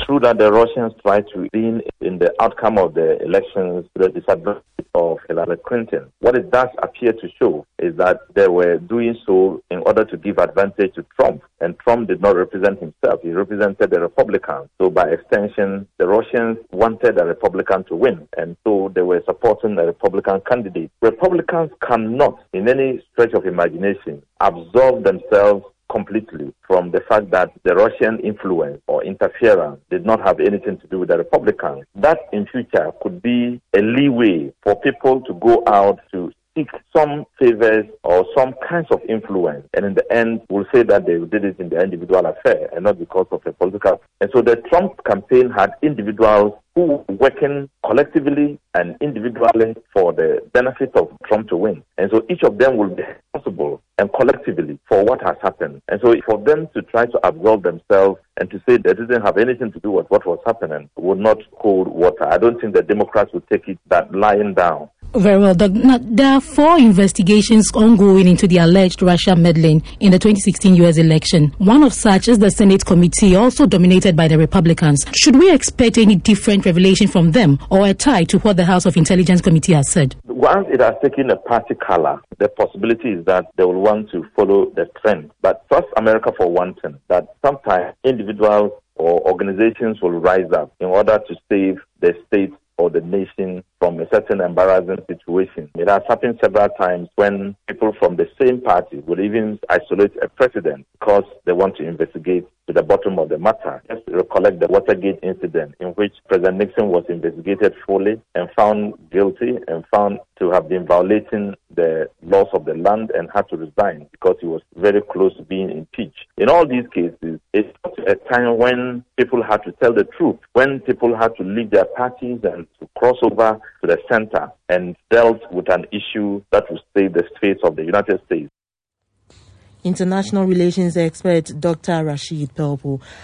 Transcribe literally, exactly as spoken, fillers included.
true that the Russians tried to lean in the outcome of the elections to the disadvantage of Hillary Clinton. What it does appear to show is that they were doing so in order to give advantage to Trump, and Trump did not represent himself. He represented the Republicans. So by extension, the Russians wanted a Republican to win, and so they were supporting a Republican candidate. Republicans cannot, in any stretch of imagination, absolve themselves completely from the fact that the Russian influence or interference did not have anything to do with the Republicans. That in future could be a leeway for people to go out to seek some favors or some kinds of influence, and in the end will say that they did it in their individual affair and not because of a political. And so the Trump campaign had individuals who were working collectively and individually for the benefit of Trump to win. And so each of them will be responsible and collectively for what has happened. And so for them to try to absolve themselves and to say they didn't have anything to do with what was happening would not hold water. I don't think the Democrats would take it that lying down. Very well. Now, there are four investigations ongoing into the alleged Russia meddling in the twenty sixteen U S election. One of such is the Senate committee, also dominated by the Republicans. Should we expect any different revelation from them or a tie to what the House of Intelligence Committee has said? Once it has taken a party color, the possibility is that they will want to follow the trend. But trust America for one thing, that sometimes individuals or organizations will rise up in order to save the state or the nation from a certain embarrassing situation. It has happened several times when people from the same party would even isolate a president because they want to investigate to the bottom of the matter. Just recollect the Watergate incident in which President Nixon was investigated fully and found guilty and found to have been violating the laws of the land and had to resign because he was very close to being impeached. In all these cases, it's a time when people had to tell the truth, when people had to leave their parties and to cross over to the center and dealt with an issue that would save the fate of the United States. International relations expert Doctor Rashid Pelpo.